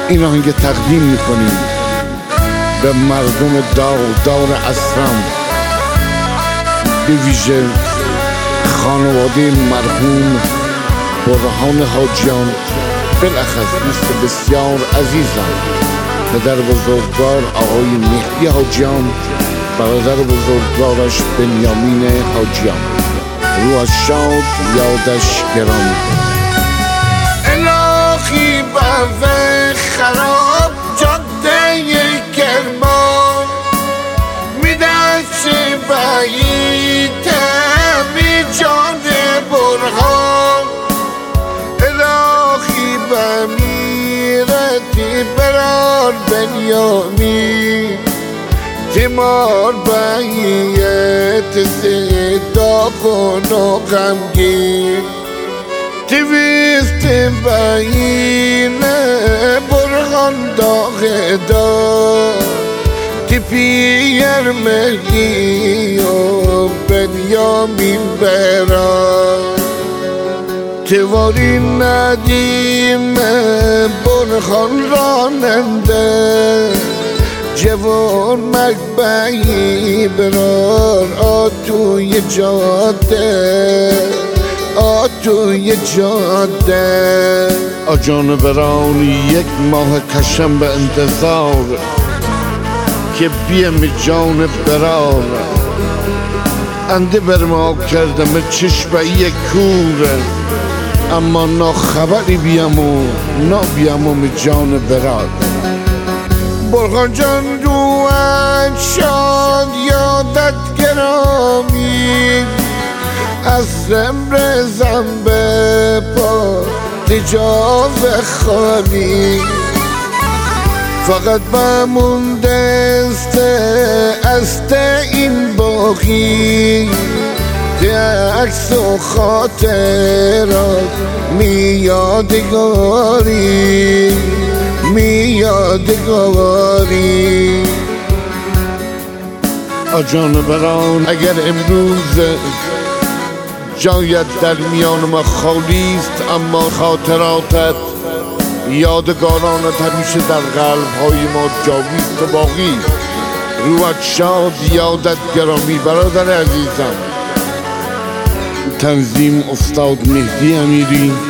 این آهنگ تقدیم میکنیم به مردم دار اسرم، به ویژه خانواده مرحوم برهان حاجیان، بالاخص دوست بسیار عزیزم پدر بزرگوار آقای مهدی حاجیان، برادر بزرگوارش بنیامین حاجیان، روحش شاد، یادش گرامی. الهی بر خراب جاده کرمان، میدست بعیدم بی جان برهان. الهی بمیرتی برار بنیامین، تیمار باید صدا کن و غمگین، تویست باینه برهان داغ دار، تی پیر مهدی و بنیامین برار. تواری ندیم برهان راننده، جوان مکبعی برار آتوی جاده، آتوی جاده. آجان بران یک ماه کشم به انتظار که بیم جان برار، انده بر ما کردم چشم یک کوره، اما نا خبری بیم و نا بیم و جان برار. برهان جان روحت شاد، یادت گرامی، اسرم رزم به پا تجاوز خالی، فقط بمونده است این باقی که عکس و خاطرات میادگاری، میادگاری. آجان بران اگر امروز جایت در میان ما خالی است، اما خاطراتت، یادگارانت همیشه در قلب‌های ما جاویست و باقی. روحت شاد، یادت گرامی برادر عزیزم. تنظیم استاد مهدی امیری،